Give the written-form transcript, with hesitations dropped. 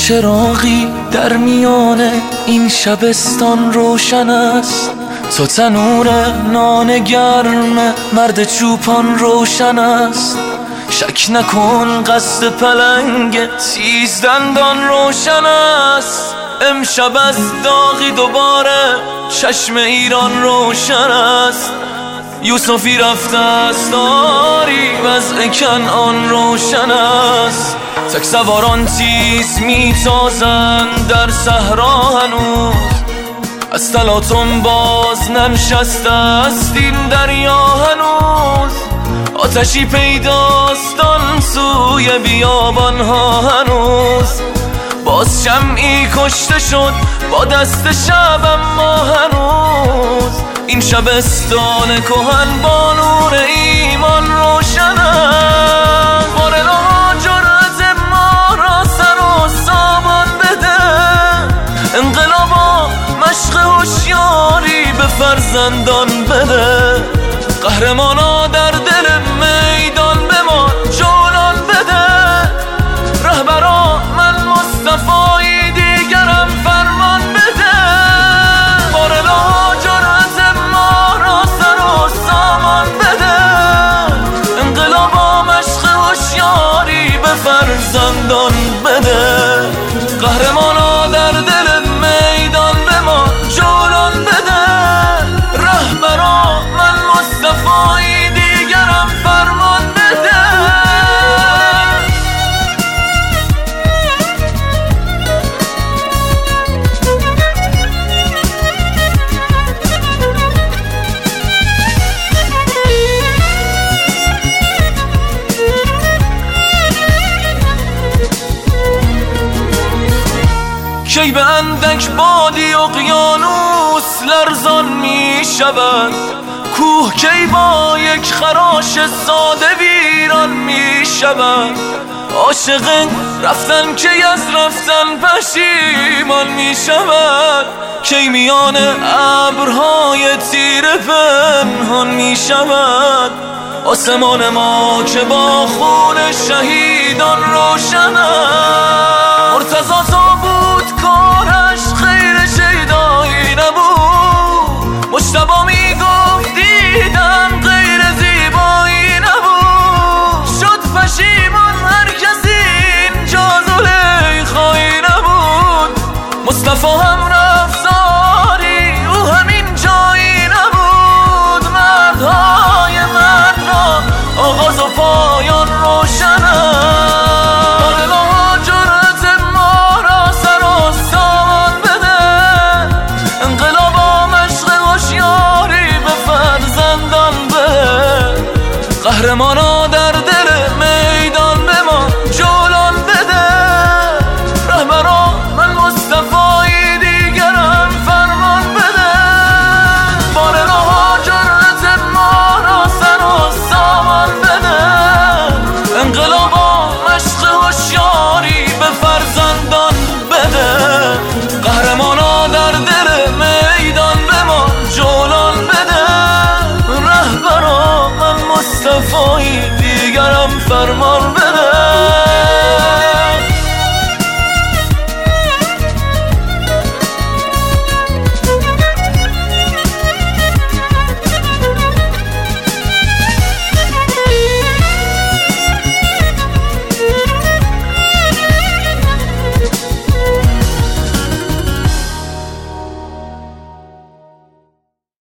چراغی در میان این شبستان روشن است، تو تنور نان گرم مرد چوپان روشن است. شک نکن قصد پلنگ تیز دندان روشن است. امشب از داغی دوباره چشم ایران روشن است. یوسفی رفته است داری وضع کنعان روشن است. تک سواران تیز میتازند در صحرا هنوز، از تلاطم باز ننشسته است این دریا هنوز. آتشی پیداست آن سوی بیابان ها هنوز، باز شمعی کشته شد با دست شب اما هنوز. این شبستان کهن با نور ایمان روشن است. بار الهی جرأت ما را سر و سامان بده، انقلابا مشق هوشیاری به فرزندان بده. قهرمانا در دل میدان به ما جولان بده. رهبرا من مصطفی دیگرم فرمان بده. بار الهی جرأت ما را سر و سامان بده، انقلابا مشق هوشیاری به فرزندان بده. قهرمانا در دل میدان به ما جولان بده. رهبرا من مصطفی دیگرم فرمان بده. کی به اندک بادی اقیانوس لرزان می شود، کوه کی با یک خراش ساده ویران می شود. عاشق رفتن کی از رفتن پشیمان می شود، کی میان ابرهای تیره پنهان می شود. آسمان ما که با خون شهیدان روشن است. مرتضی تا بود کارش خیر شیدایی نبود، مجتبی میگفت دیدم غیر زیبایی نبود. شد پشیمان هر کسی اینجا زلیخایی نبود. مصطفی هم رفت زاری او همین جایی نبود. مردهای مرد را آغاز و پایان روشن است. قهرمانا در دل میدان به ما جولان بده. رهبرا من مصطفی دیگرم فرمان بده. بار الهی جرأت ما را سر و سامان بده. انقلابا مشق هوشیاری به فرزندان بده. قهرمانا در دل میدان به ما جولان بده. رهبرا من مصطفی دیگرم فرمان بده.